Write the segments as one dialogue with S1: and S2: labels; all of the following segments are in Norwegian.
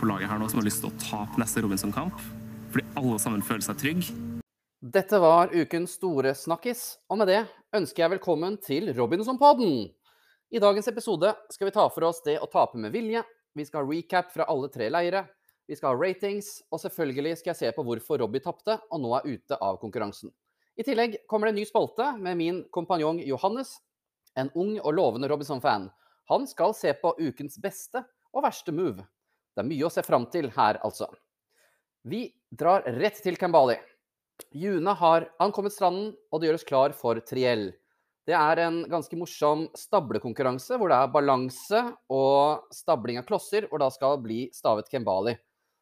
S1: på laget her nå som har lyst til å tape neste Robinson-kamp, fordi alle sammen føler seg trygg.
S2: Dette var ukens store snakkis, og med det ønsker jeg velkommen til Robinson-podden. I dagens episode skal vi ta for oss det å tape med vilje, vi skal ha recap fra alle 3 leire, vi skal ha ratings, og selvfølgelig skal jeg se på hvorfor Robbie tapte og nå er ute av konkurransen. I tillegg kommer det en ny spalte med min kompanjong Johannes, en ung og lovende Robinson-fan. Han skal se på ukens beste og verste move. Det er mye å se frem til her, altså. Vi drar rett til Kambali. June har ankommet stranden, og det gjøres klar for triell. Det er en ganske morsom stablekonkurranse, hvor det er balanse og stabling av klosser, hvor da skal bli stavet Kambali.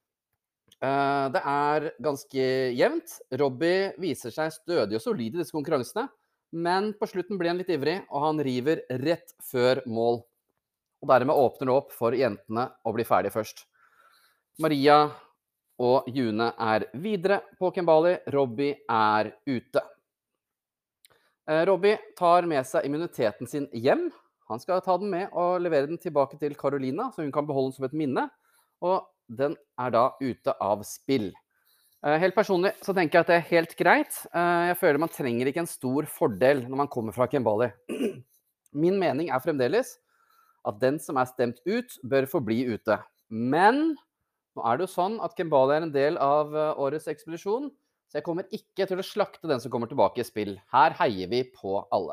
S2: Det er ganske jevnt. Robbie viser seg stødig og solid i disse konkurransene, men på slutten blir han litt ivrig, og han river rett før mål. Og dermed åpner det opp for jentene å bli ferdig først. Maria og June er videre på Kambali. Robbie er ute. Robbie tar med seg immuniteten sin hjem. Han skal ta den med og levere den tilbake til Carolina, så hun kan beholde den som et minne. Og den er da ute av spill. Helt personlig så tenker jeg at det er helt greit. Jeg føler man trenger ikke en stor fordel når man kommer fra Kambali. Min mening er fremdeles at den som er stemt ut, bør forbli ute. Men nå er det jo sånn at Kambali er en del av årets ekspedisjon, så jeg kommer ikke til å slakte den som kommer tilbake i spill. Her heier vi på alle.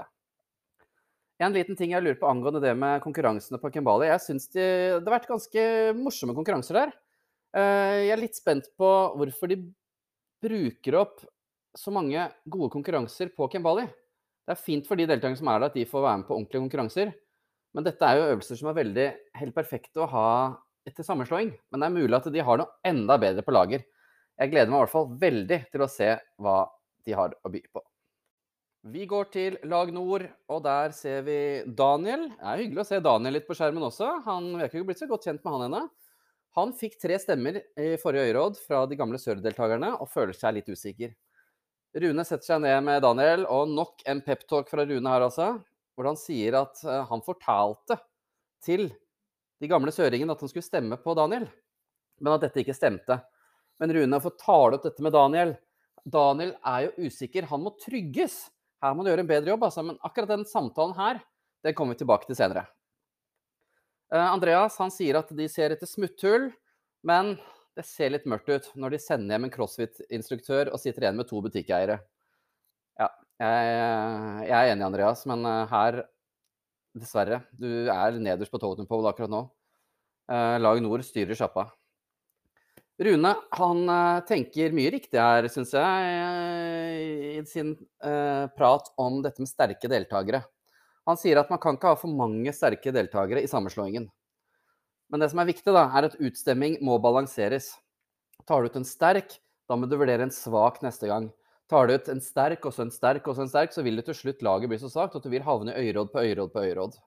S2: En liten ting jeg lurer på angående det med konkurransene på Kambali. Jeg synes det har vært ganske morsomme konkurranser der. Jeg er litt spent på hvorfor de bruker opp så mange gode konkurranser på Kambali. Det er fint for de deltakerne som er der at de får være med på ordentlige konkurranser. Men dette er jo øvelser som er veldig helt perfekte å ha etter sammenslåing. Men det er mulig at de har noe enda bedre på lager. Jeg gleder meg i hvert fall veldig til å se hva de har å by på. Vi går til lag nord, og der ser vi Daniel. Det er hyggelig å se Daniel litt på skjermen også. Han virker ikke blitt så godt kjent med han ennå. Han fikk 3 stemmer i forrige øyeråd fra de gamle sørdeltakerne, og føler seg litt usikker. Rune setter seg ned med Daniel, og nok en pep-talk fra Rune her altså, hvor han sier at han fortalte til de gamle søringene at han skulle stemme på Daniel, men at dette ikke stemte. Men Rune får tale opp dette med Daniel. Daniel er jo usikker, han må trygges. Her må du gjøre en bedre jobb, altså, men akkurat den samtalen her, den kommer vi tilbake til senere. Andreas, han sier at de ser etter smutthull, men det ser litt mørkt ut når de sender hjem en CrossFit-instruktør og sitter igjen med 2 butikkeiere. Ja, jeg er enig, Andreas, men her, dessverre, du er nederst på totem pole akkurat nå. Lag nord styrer sjappa. Rune, han tenker mye riktig her, synes jeg, i sin prat om dette med sterke deltagere. Han sier at man kan ikke ha for mange sterke deltagere i sammenslåingen. Men det som er viktig da, er at utstemming må balanseres. Tar du ut en sterk, da må du vurdere en svak neste gang. Tar du ut en sterk, og så en sterk, og så en sterk, så vil det til slutt laget bli så svagt at du vil havne i øyeråd på øyeråd på øyeråd.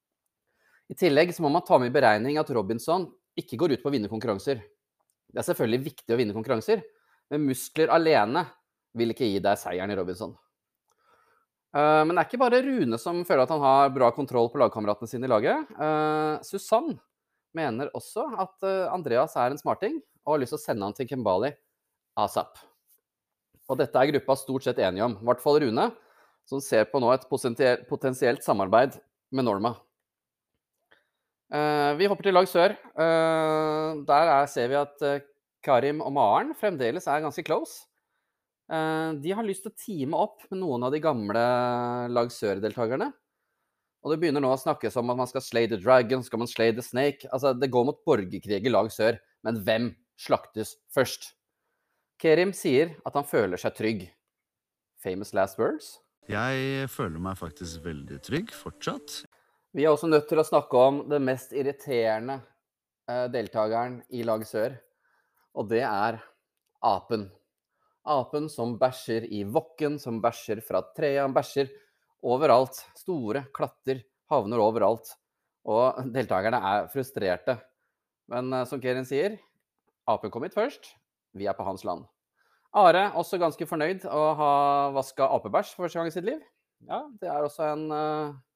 S2: I tillegg så må man ta med i beregning at Robinson ikke går ut på å vinne konkurranser. Det er selvfølgelig viktig å vinne konkurranser, men muskler alene vil ikke gi deg seieren i Robinson. Men det er ikke bare Rune som føler at han har bra kontroll på lagkameratene sine i laget. Susanne mener også at Andreas er en smarting, og har lyst til å sende han til Kambali ASAP. Og dette er gruppa stort sett enige om, i hvert fall Rune, som ser på nå et potensielt samarbeid med Norma. Vi hopper til lag sør. Der ser vi at Karim og Maren fremdeles er ganske close. De har lyst til å teame opp med noen av de gamle lag sør-deltakerne. Og det begynner nå å snakkes om at man skal slay the dragon, skal man slay the snake. Altså, det går mot borgerkrig i lag sør, men hvem slaktes først? Kerim sier at han føler seg trygg. Famous last words?
S3: Jeg føler meg faktisk veldig trygg fortsatt.
S2: Vi er også nødt til å snakke om den mest irriterende deltakeren i lag sør, og det er apen. Apen som bæsjer i vokken, som bæsjer fra treet, han bæsjer overalt. Store klatter havner overalt, og deltakerne er frustrerte. Men som Kerim sier, apen kom hit først, vi er på hans land. Are også ganske fornøyd å ha vasket apebæsj for første gang i sitt liv. Ja, det er også en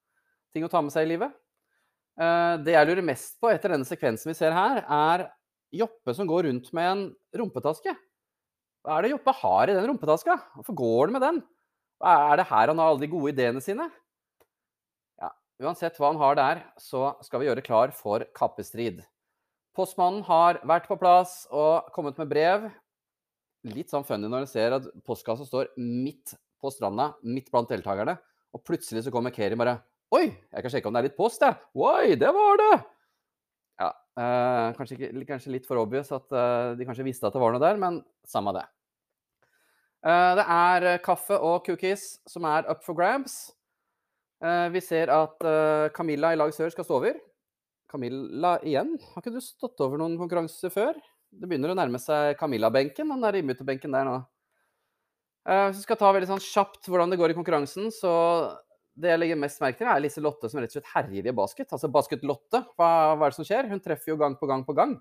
S2: ting å ta med seg i livet. Det jeg lurer mest på etter denne sekvensen vi ser her, er Joppe som går rundt med en rumpetaske. Hva er det Joppe har i den rumpetaska? Hvorfor går han med den? Hva er det her han har alle de gode ideene sine? Ja, uansett hva han har der, så skal vi gjøre klar for kappestrid. Postmannen har vært på plass og kommet med brev. Litt sånn funny når du ser at postkassa står midt på stranda, midt blant deltakerne, og plutselig så kommer Kerim bare, oi, jeg kan sjekke om det er litt post, jeg. Oi, det var det! Ja, kanskje litt for obvious at de kanskje visste at det var noe der, men samme det. Det er kaffe og cookies som er up for grabs. Vi ser at Camilla i lag sør skal stå over. Camilla igjen, har ikke du stått over noen konkurranser før? Det begynner å nærme seg Camilla-benken, den der innbytterbenken der nå. Hvis vi skal ta veldig sånn kjapt hvordan det går i konkurransen, så det jeg legger mest merke til er Lise Lotte som rett og slett herjer i basket. Altså Basket Lotte, hva er det som skjer? Hun treffer jo gang på gang på gang.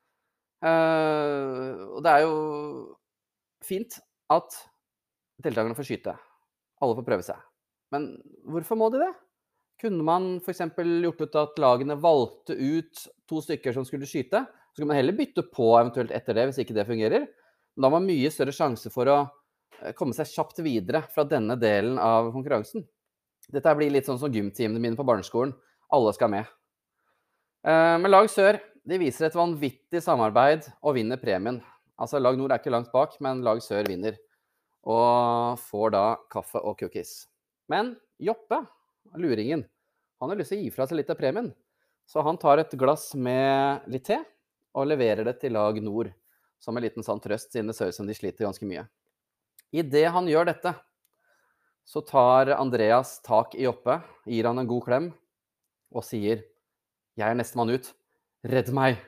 S2: Og det er jo fint at deltakerne får skyte. Alle får prøve seg. Men hvorfor må de det? Kunne man for eksempel gjort ut at lagene valgte ut 2 stykker som skulle skyte? Så kan man heller bytte på eventuelt etter det, hvis ikke det fungerer. Men da har man mye større sjanse for å komme seg kjapt videre fra denne delen av konkurransen. Dette blir litt sånn som gymteamene mine på barneskolen. Alle skal med. Men lag sør, de viser et vanvittig samarbeid og vinner premien. Altså lag nord er ikke langt bak, men lag sør vinner. Og får da kaffe og cookies. Men Joppe, luringen, han har lyst til å gi fra seg litt av premien. Så han tar et glass med litt te og leverer det til lag nord, som en liten sånn trøst, siden det ser ut som de sliter ganske mye. I det han gjør dette, så tar Andreas tak i Joppe, gir han en god klem, og sier, jeg er nestemann ut, redd meg.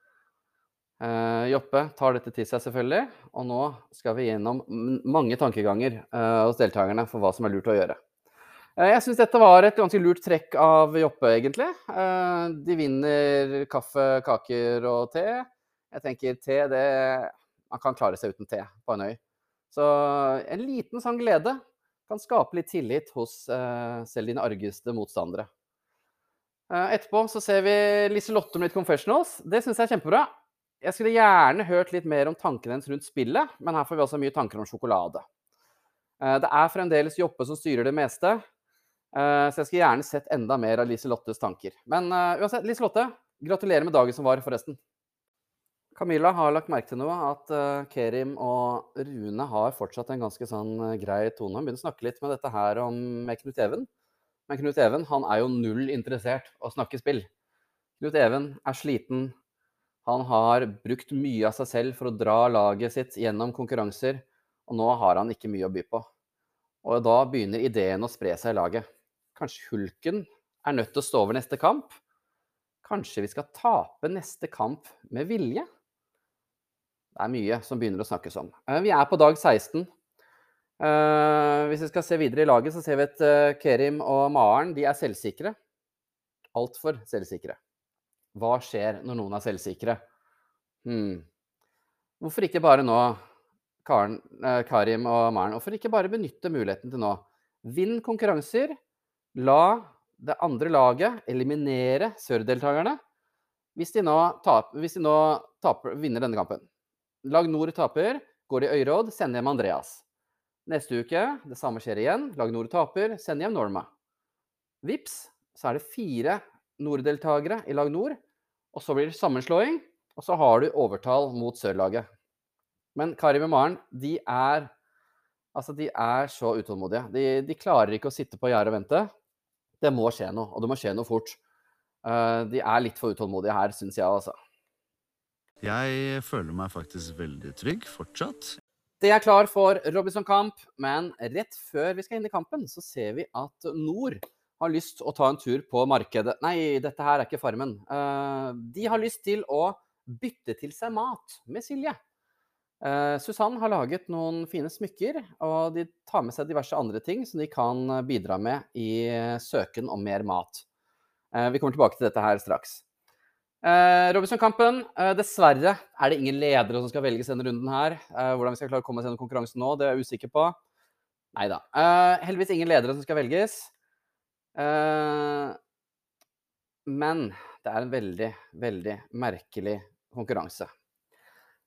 S2: Joppe tar dette til seg selvfølgelig, og nå skal vi gjennom mange tankeganger hos deltakerne for hva som er lurt å gjøre. Jeg synes dette var et ganske lurt trekk av Joppe, egentlig. De vinner kaffe, kaker og te. Jeg tenker te, man kan klare seg uten te på en øy. Så en liten sånn glede kan skape litt tillit hos selv dine argeste motstandere. Etterpå så ser vi Lise Lotte med litt confessionals. Det synes jeg er kjempebra. Jeg skulle gjerne hørt litt mer om tankene hennes rundt spillet, men her får vi også mye tanker om sjokolade. Det er fremdeles Joppe som styrer det meste. Så jeg skulle gjerne sett enda mer av Lise Lottes tanker. Men uansett, Lise Lotte, gratulerer med dagen som var forresten. Camilla har lagt merke til noe, at Kerim og Rune har fortsatt en ganske sånn grei tone. Han begynner å snakke litt med dette her med Knut Even. Men Knut Even, han er jo null interessert å snakke spill. Knut Even er sliten. Han har brukt mye av seg selv for å dra laget sitt gjennom konkurranser, og nå har han ikke mye å by på. Og da begynner ideen å spre seg i laget. Kanskje Hulken er nødt til å stå over neste kamp? Kanskje vi skal tape neste kamp med vilje? Det er mye som begynner å snakkes om. Vi er på dag 16. Hvis vi skal se videre i laget, så ser vi at Kerim og Maren, de er selvsikre. Alt for selvsikre. Hva skjer når noen er selvsikre? Hvorfor ikke bare nå, Karim og Maren, hvorfor ikke bare benytte muligheten til nå? Vinn konkurranser, la det andre laget eliminere sørdeltakerne hvis de nå vinner denne kampen. Lag nord taper, går i øyråd, sender hjem Andreas. Neste uke, det samme skjer igjen, lag nord taper, sender hjem Norma. Vips, så er det 4 norddeltakere i lag nord, og så blir det sammenslåing, og så har du overtall mot sørlaget. Men Karim og Maren, de er så utålmodige. De klarer ikke å sitte på gjerdet og vente. Det må skje noe, og det må skje noe fort. De er litt for utålmodige her, synes jeg altså.
S3: Jeg føler meg faktisk veldig trygg fortsatt.
S2: Det er klar for Robinson-kamp, men rett før vi skal inn i kampen, så ser vi at Nord har lyst til å ta en tur på markedet. Nei, dette her er ikke Farmen. De har lyst til å bytte til seg mat med Silje. Susanne har laget noen fine smykker, og de tar med seg diverse andre ting som de kan bidra med i søken om mer mat. Vi kommer tilbake til dette her straks. Robinson-kampen, dessverre er det ingen ledere som skal velges denne runden her. Hvordan vi skal klare å komme oss gjennom konkurransen nå, det er jeg usikker på. Neida. Heldigvis ingen ledere som skal velges. Men det er en veldig, veldig merkelig konkurranse.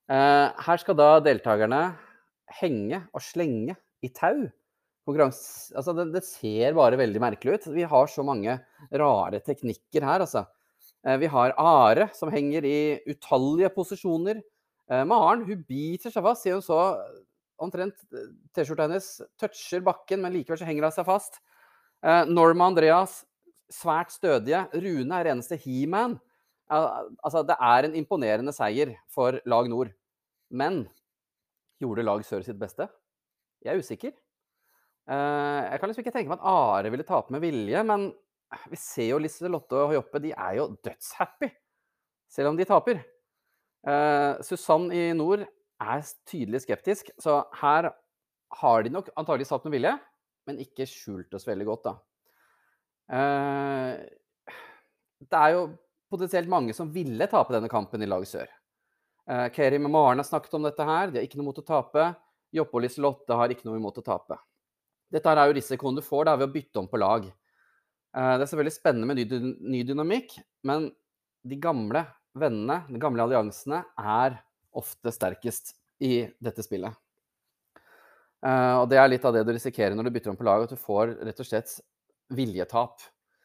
S2: Her skal da deltakerne henge og slenge i tau. Altså det ser bare veldig merkelig ut. Vi har så mange rare teknikker her, altså. Vi har Are, som henger i utallige posisjoner. Maren, hun biter seg fast, sier hun så omtrent T-skjorta hennes toucher bakken, men likevel så henger hun seg fast. Norma og Andreas, svært stødige. Rune er eneste he-man. Altså, det er en imponerende seier for lag nord. Men gjorde lag sør sitt beste? Jeg er usikker. Jeg kan liksom ikke tenke meg at Are ville tape med vilje, men vi ser jo Liselotte og Joppe, de er jo dødshappy, selv om de taper. Susanne i nord er tydelig skeptisk, så her har de nok antagelig satt med vilje, men ikke skjult oss veldig godt da. Det er jo potensielt mange som ville tape denne kampen i lag sør. Kerim og Maren har snakket om dette her, de har ikke noe mot å tape. Joppe og Liselotte har ikke noe imot å tape. Dette er jo risikoen du får da ved å bytte om på lag. Det er selvfølgelig spennende med ny dynamikk, men de gamle vennene, de gamle alliansene, er ofte sterkest i dette spillet. Og det er litt av det du risikerer når du bytter om på lag, at du får rett og slett viljetap.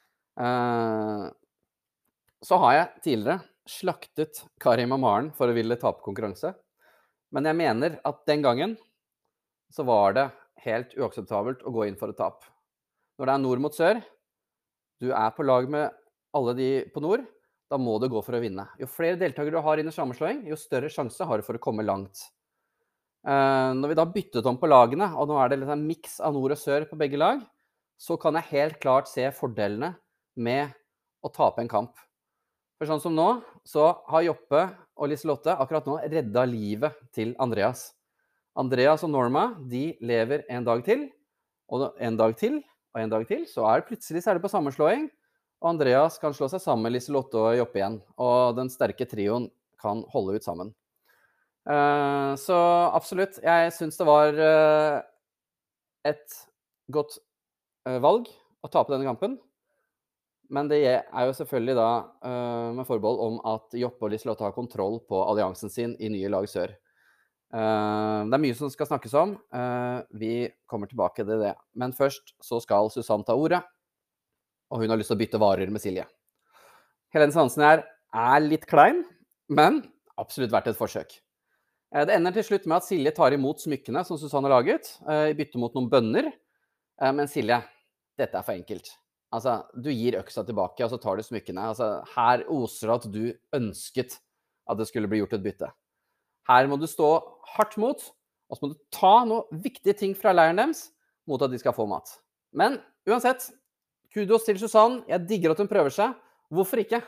S2: Så har jeg tidligere slaktet Karim og Maren for å ville tape konkurranse. Men jeg mener at den gangen så var det helt uakseptabelt å gå inn for et tap. Når det er nord mot sør, du er på lag med alle de på nord, da må du gå for å vinne. Jo flere deltakere du har inn i sammenslåing, jo større sjanse har du for å komme langt. Når vi da byttet om på lagene, og nå er det litt en mix av nord og sør på begge lag, så kan jeg helt klart se fordelene med å tape en kamp. For sånn som nå, så har Joppe og Liselotte akkurat nå reddet livet til Andreas. Andreas og Norma, de lever en dag til, og en dag til, og en dag til, så plutselig så er det på sammenslåing, og Andreas kan slå seg sammen med Liselotte og Joppe igjen, og den sterke trioen kan holde ut sammen. Så absolutt, jeg synes det var et godt valg å tape denne kampen, men det er jo selvfølgelig da med forbehold om at Joppe og Liselotte har kontroll på alliansen sin i nye lag sør. Det er mye som skal snakkes om. Vi kommer tilbake til det. Men først så skal Susanne ta ordet, og hun har lyst til å bytte varer med Silje. Helene Hansen her er litt klein, men absolutt verdt et forsøk. Det ender til slutt med at Silje tar imot smykkene som Susanne har laget, i bytte mot noen bønner. Men Silje, dette er for enkelt. Altså, du gir øksa tilbake, og så tar du smykkene. Altså, her oser det at du ønsket at det skulle bli gjort et bytte. Her må du stå hardt mot, og så må du ta noen viktige ting fra leiren deres mot at de skal få mat. Men uansett, kudos til Susanne. Jeg digger at hun prøver seg. Hvorfor ikke?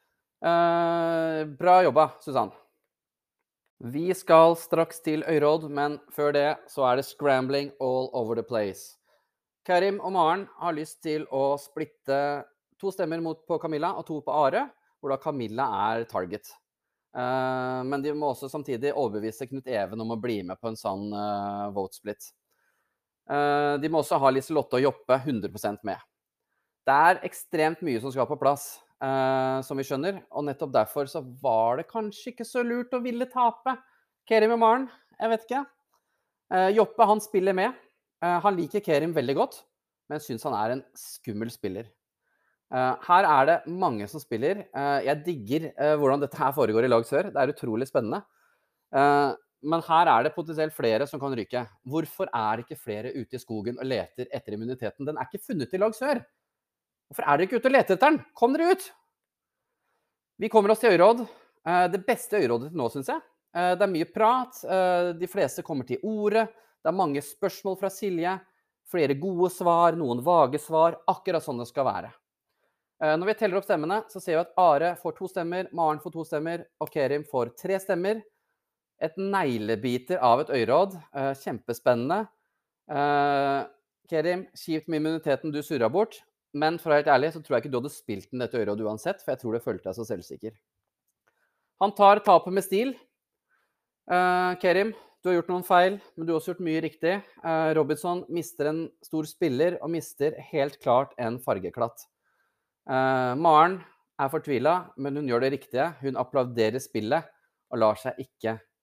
S2: Bra jobba, Susanne. Vi skal straks til Øyråd, men før det så er det scrambling all over the place. Karim og Maren har lyst til å splitte 2 stemmer på Camilla og 2 på Are, hvor da Camilla er target. Men de må også samtidig overbevise Knut Even om å bli med på en sånn vote split. De må også ha Liselotte og Joppe 100% med. Det er ekstremt mye som skal på plass, som vi skjønner, og nettopp derfor så var det kanskje ikke så lurt å ville tape Kerim og Maren, jeg vet ikke. Joppe, han spiller med. Han liker Kerim veldig godt, men synes han er en skummel spiller. Her er det mange som spiller. Jeg digger hvordan dette her foregår i lag sør. Det er utrolig spennende. Men her er det potensielt flere som kan ryke. Hvorfor er ikke flere ute i skogen og leter etter immuniteten? Den er ikke funnet i lag sør. Hvorfor er dere ikke ute og leter etter den? Kom dere ut! Vi kommer oss til Øyråd. Det beste Øyrådet til nå, synes jeg. Det er mye prat. De fleste kommer til ordet. Det er mange spørsmål fra Silje. Flere gode svar, noen vage svar. Akkurat sånn det skal være. Når vi teller opp stemmene, så ser vi at Are får 2 stemmer, Maren får 2 stemmer, og Kerim får 3 stemmer. Et neglebiter av et Øyråd. Kjempespennende. Kerim, kjipt med immuniteten du surret bort. Men for å være helt ærlig, så tror jeg ikke du hadde spilt den dette Øyråd uansett, for jeg tror det følte deg så selvsikker. Han tar tapet med stil. Kerim, du har gjort noen feil, men du har også gjort mye riktig. Robinson mister en stor spiller, og mister helt klart en fargeklatt. Maren er fortvilet, men hun gjør det riktige. Hun applauderer spillet, og lar seg ikke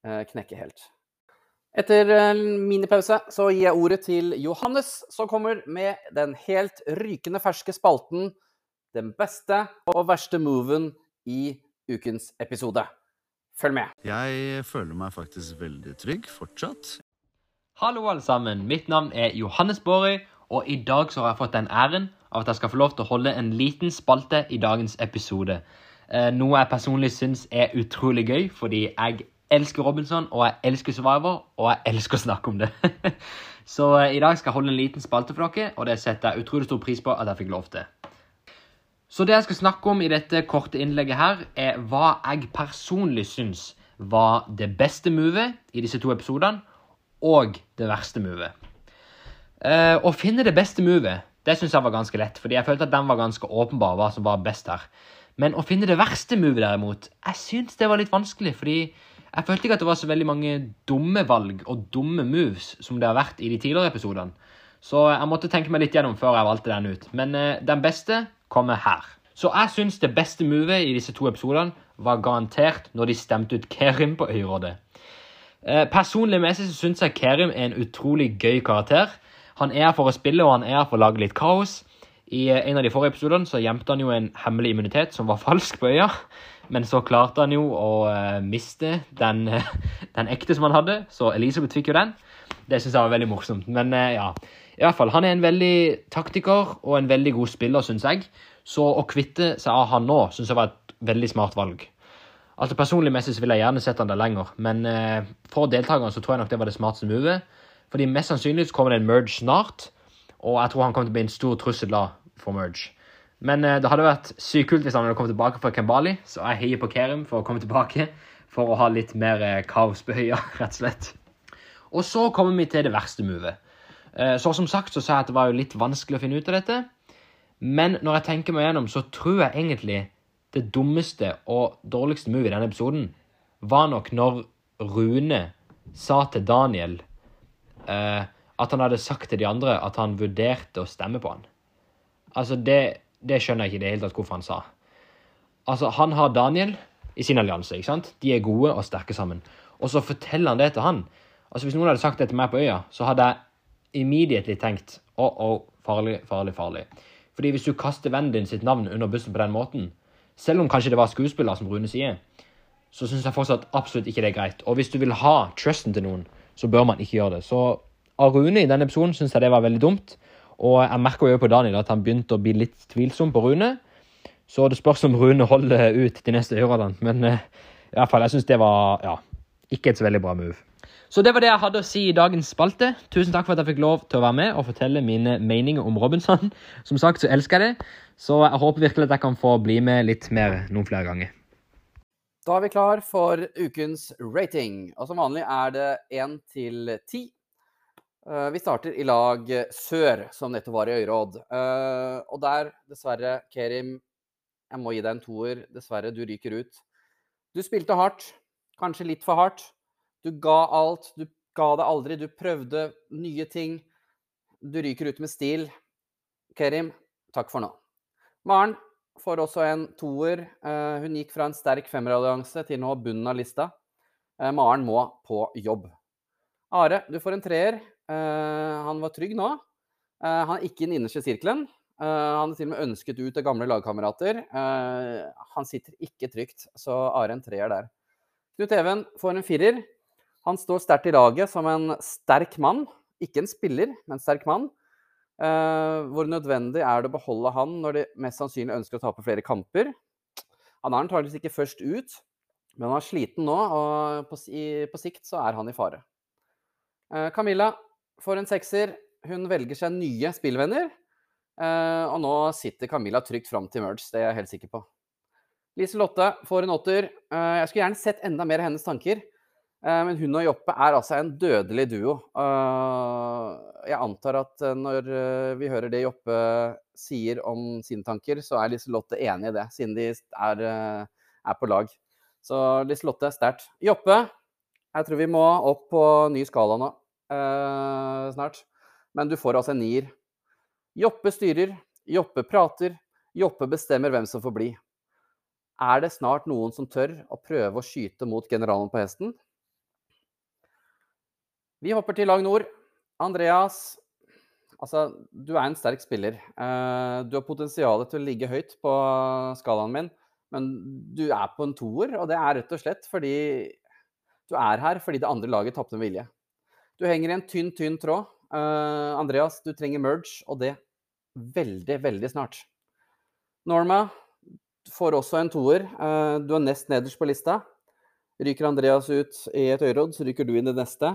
S2: knekke helt. Etter en minipause så gir jeg ordet til Johannes, som kommer med den helt rykende ferske spalten Den beste og verste moven i ukens episode. Følg med.
S3: Jeg føler meg faktisk veldig trygg fortsatt.
S4: Hallo alle sammen, mitt navn er Johannes Borøy, og i dag så har jeg fått den æren av at jeg skal få lov til å holde en liten spalte i dagens episode. Noe jeg personlig synes er utrolig gøy, fordi jeg elsker Robinson, og jeg elsker Survivor, og jeg elsker å snakke om det. Så i dag skal jeg holde en liten spalte for dere, og det setter jeg utrolig stor pris på at jeg fikk lov til. Så det jeg skal snakke om i dette korte innlegget her, er hva jeg personlig synes var det beste movet i disse 2 episodene, og det verste movet. Å finne det beste movet, det synes jeg var ganske lett, fordi jeg følte at den var ganske åpenbar hva som var best her. Men å finne det verste movet derimot, jeg synes det var litt vanskelig, fordi jeg følte ikke at det var så veldig mange dumme valg og dumme moves som det har vært i de tidligere episodene. Så jeg måtte tenke meg litt gjennom før jeg valgte den ut. Men den beste kommer her. Så jeg synes det beste movet i disse 2 episodene var garantert når de stemte ut Kerim på øyrådet. Personlig med seg så synes jeg Kerim er en utrolig gøy karakter. Han er her for å spille, og han er her for å lage litt kaos. I en av de forrige episodene så gjemte han jo en hemmelig immunitet som var falsk på øya. Men så klarte han jo å miste den ekte som han hadde, så Elisabeth fikk jo den. Det synes jeg var veldig morsomt. Men ja, i hvert fall, han er en veldig taktiker og en veldig god spiller, synes jeg. Så å kvitte seg av han nå, synes jeg var et veldig smart valg. Altså personlig messig så vil jeg gjerne sette han der lenger, men for deltakerne så tror jeg nok det var det smarteste movet. Fordi mest sannsynlig så kommer det en merge snart, og jeg tror han kommer til å bli en stor trussel da for merge. Men det hadde vært sykt kult hvis han hadde kommet tilbake fra Kambali, så jeg heier på Kerim for å komme tilbake, for å ha litt mer kaos på høya, rett og slett. Og så kommer vi til det verste movet. Så som sagt så sa jeg at det var jo litt vanskelig å finne ut av dette, men når jeg tenker meg gjennom, så tror jeg egentlig det dummeste og dårligste movet i denne episoden var nok når Rune sa til Daniel at han hadde sagt til de andre at han vurderte å stemme på han. Altså det skjønner jeg ikke i det hele tatt hvorfor han sa. Altså, han har Daniel i sin allianse, ikke sant? De er gode og sterke sammen. Og så forteller han det til han. Altså, hvis noen hadde sagt det til meg på øya, så hadde jeg immediately tenkt, farlig, farlig, farlig. Fordi hvis du kaster vennen din sitt navn under bussen på den måten, selv om kanskje det var skuespiller som Rune sier, så synes jeg fortsatt absolutt ikke det er greit. Og hvis du vil ha trusten til noen, så bør man ikke gjøre det. Så av Rune i denne episoden synes jeg det var veldig dumt. Og jeg merker jo på Daniel at han begynte å bli litt tvilsom på Rune. Så det spørs om Rune holder ut de neste øyrådene. Men i hvert fall, jeg synes det var ikke et så veldig bra move. Så det var det jeg hadde å si i dagens spalte. Tusen takk for at jeg fikk lov til å være med og fortelle mine meninger om Robinson. Som sagt så elsker jeg det. Så jeg håper virkelig at jeg kan få bli med litt mer noen flere ganger.
S2: Da er vi klar for ukens rating. Og som vanlig er det 1 til 10. Vi starter i lag Sør, som nettopp var i øyråd. Og der, dessverre, Kerim, jeg må gi deg en 2-er. Dessverre, du ryker ut. Du spilte hardt, kanskje litt for hardt. Du ga alt, du ga det aldri, du prøvde nye ting. Du ryker ut med stil. Kerim, takk for nå. Maren får også en 2-er. Hun gikk fra en sterk 5-er-allianse til nå bunnen av lista. Maren må på jobb. Are, du får en 3-er. Han var trygg nå. Han er ikke i den innerste sirkelen. Han har til og med ønsket ut av gamle lagkamerater. Han sitter ikke trygt, så Are en 3-er der. Knut Even får en 4-er. Han står sterkt i laget som en sterk mann. Ikke en spiller, men en sterk mann. Hvor nødvendig er det å beholde han når de mest sannsynlig ønsker å tape flere kamper? Han er antageligvis ikke først ut, men han er sliten nå, og på sikt så er han i fare. Camilla får en 6-er. Hun velger seg nye spillvenner, og nå sitter Camilla trygt frem til merge, det er jeg helt sikker på. Liselotte får en 8-er. Jeg skulle gjerne sett enda mer av hennes tanker, men hun og Joppe er altså en dødelig duo. Jeg antar at når vi hører det Joppe sier om sine tanker, så er Liselotte enig i det, siden de er på lag. Så Liselotte er sterkt. Joppe, jeg tror vi må opp på ny skala nå. Snart. Men du får altså en 9-er. Joppe styrer, Joppe prater, Joppe bestemmer hvem som får bli. Er det snart noen som tør å prøve å skyte mot generalen på hesten? Vi hopper til lag nord. Andreas, altså, du en sterk spiller. Du har potensialet til å ligge høyt på skalaen min, men du på en toer, og det rett og slett fordi du her fordi det andre laget tappte med vilje. Du henger i en tynn tråd. Andreas, du trenger merge, og det veldig, veldig snart. Norma får også en toer. Du nest nederst på lista. Ryker Andreas ut i et øyråd, så ryker du inn i det neste.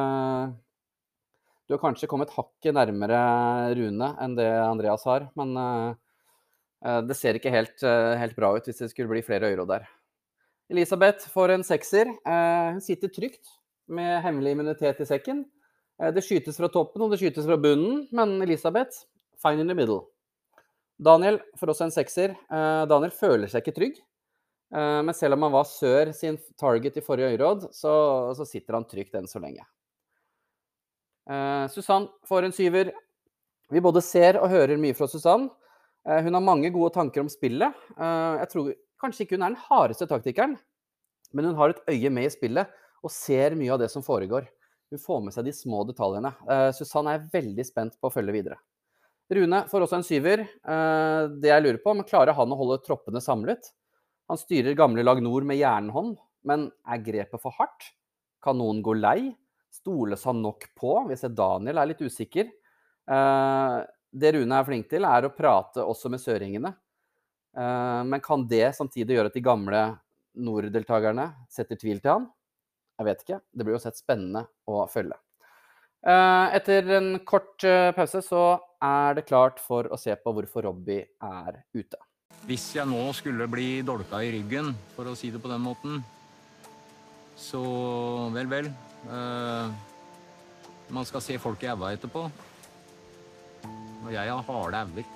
S2: Du har kanskje kommet hakket nærmere Rune enn det Andreas har, men det ser ikke helt bra ut hvis det skulle bli flere øyråd der. Elisabeth får en 6er. Hun sitter trygt med hemmelig immunitet i sekken. Det skytes fra toppen, og det skytes fra bunnen, men Elisabeth, fine in the middle. Daniel får også en 6er. Daniel føler seg ikke trygg, men selv om han var sør sin target i forrige øyråd, så sitter han trygt enn så lenge. Susanne får en 7er. Vi både ser og hører mye fra Susanne. Hun har mange gode tanker om spillet. Jeg tror kanskje ikke hun den hardeste taktikeren, men hun har et øye med i spillet og ser mye av det som foregår. Hun får med seg de små detaljene. Susanne veldig spent på å følge videre. Rune får også en 7er. Det jeg lurer på, men klarer han å holde troppene samlet? Han styrer gamle lag nord med jernhånd, men grepet for hardt? Kan noen gå lei? Stoles han nok på? Hvis Daniel litt usikker. Det Rune flink til å prate også med søringene. Men kan det samtidig gjøre at de gamle norddeltagerne setter tvil til han? Jeg vet ikke. Det blir jo sett spennende å følge. Etter en kort pause så det klart for å se på hvorfor Robbie ute.
S5: Hvis jeg nå skulle bli dolka i ryggen, for å si det på den måten, så vel. Man skal se folk i æva etterpå. Og jeg har harde æver.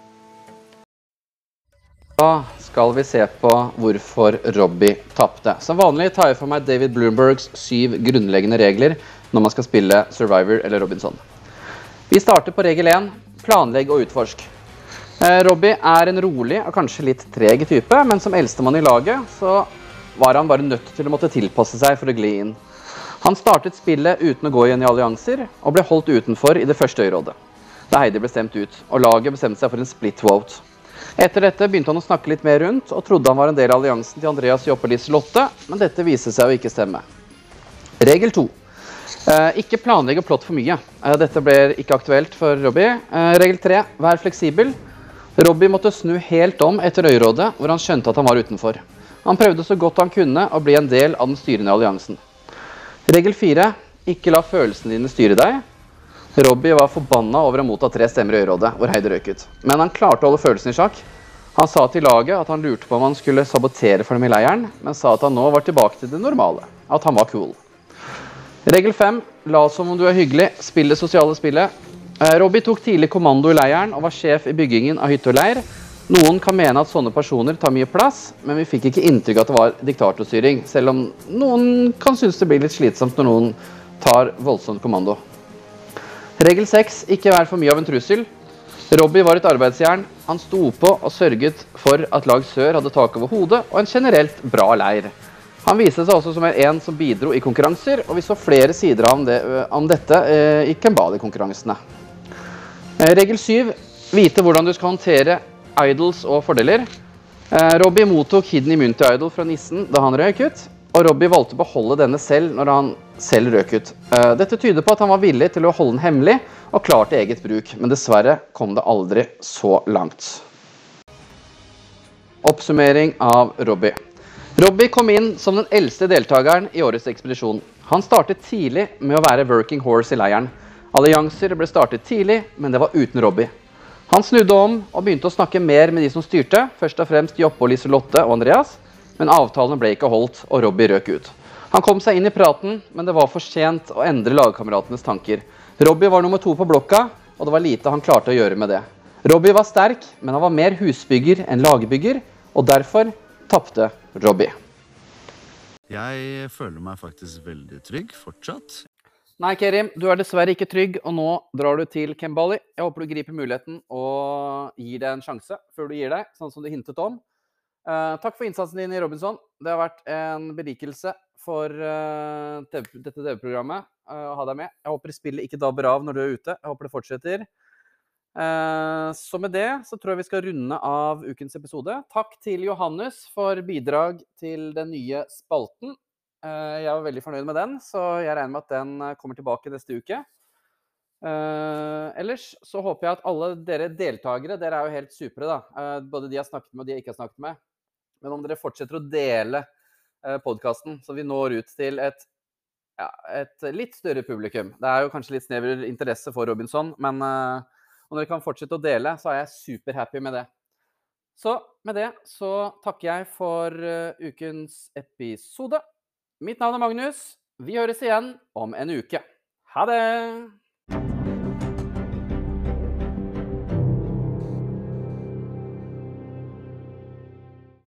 S2: Da skal vi se på hvorfor Robbie tappte. Som vanlig tar jeg for meg David Bloombergs 7 grunnleggende regler når man skal spille Survivor eller Robinson. Vi starter på regel 1, planlegg og utforsk. Robbie en rolig og kanskje litt treg type, men som eldstemann i laget så var han bare nødt til å måtte tilpasse seg for å gli inn. Han startet spillet uten å gå igjen i allianser og ble holdt utenfor i det første øyrådet. Da Heidi ble stemt ut, og laget bestemte seg for en split vote. Etter dette begynte han å snakke litt mer rundt, og trodde han var en del av alliansen til Andreas Joppe og Liselotte, men dette viste seg å ikke stemme. Regel 2. Ikke planlegge plott for mye. Dette ble ikke aktuelt for Robbie. Regel 3. Vær fleksibel. Robbie måtte snu helt om etter øyrådet, hvor han skjønte at han var utenfor. Han prøvde så godt han kunne å bli en del av den styrende alliansen. Regel 4. Ikke la følelsene dine styre deg. Robbie var forbanna over å motta 3 stemmer i øyrådet, hvor Heidi røk ut. Men han klarte å holde følelsene i sjakk. Han sa til laget at han lurte på om han skulle sabotere for dem i leiren, men sa at han nå var tilbake til det normale, at han var cool. Regel 5. La som om du hyggelig, spill det sosiale spillet. Robbie tok tidlig kommando i leiren og var sjef i byggingen av hytte og leir. Noen kan mene at sånne personer tar mye plass, men vi fikk ikke inntrykk at det var diktatorstyring, selv om noen kan synes det blir litt slitsomt når noen tar voldsomt kommando. Regel 6. Ikke vær for mye av en trussel. Robbie var et arbeidsjern. Han sto på og sørget for at lag sør hadde tak over hodet og en generelt bra leir. Han viste seg også som en som bidro i konkurranser, og vi så flere sider om dette i Kembali-konkurransene. Regel 7. Vite hvordan du skal håndtere idols og fordeler. Robbie mottok Hidden Immunity Idol fra nissen da han røk ut, og Robbie valgte å beholde denne selv når han selv røk ut. Dette tyder på at han var villig til å holde den hemmelig og klar til eget bruk, men dessverre kom det aldri så langt. Oppsummering av Robbie. Robbie kom inn som den eldste deltakeren i årets ekspedisjon. Han startet tidlig med å være working horse i leiren. Allianser ble startet tidlig, men det var uten Robbie. Han snudde om og begynte å snakke mer med de som styrte, først og fremst Joppe og Liselotte og Andreas, men avtalene ble ikke holdt, og Robbie røk ut. Han kom seg inn i praten, men det var for sent å endre lagkameratenes tanker. Robbie var nummer 2 på blokka, og det var lite han klarte å gjøre med det. Robbie var sterk, men han var mer husbygger enn lagbygger, og derfor tappte Robbie.
S3: Jeg føler meg faktisk veldig trygg fortsatt.
S2: Nei, Kerim, du dessverre ikke trygg, og nå drar du til Kembali. Jeg håper du griper muligheten og gir deg en sjanse før du gir deg, sånn som du hintet om. Takk for innsatsen din i Robinson. Det har vært en berikelse for dette TV-programmet. å ha deg med. Jeg håper spillet ikke dabber av når du er ute. Jeg håper det fortsetter. Så med det så tror jeg vi skal runde av ukens episode. Takk til Johannes for bidrag til den nye spalten. Jeg var veldig fornøyd med den, så jeg regner med at den kommer tilbake neste uke. Ellers så håper jeg at alle dere deltagere, dere er jo helt supre da, både de jeg har snakket med og de jeg ikke har snakket med, men om dere fortsetter å dele podcasten, så vi når ut til et litt større publikum. Det er jo kanskje litt snever interesse for Robinson, men om dere kan fortsette å dele, så er jeg super happy med det. Så med det så takker jeg for ukens episode. Mitt navn er Magnus. Vi høres igjen om en uke. Ha det!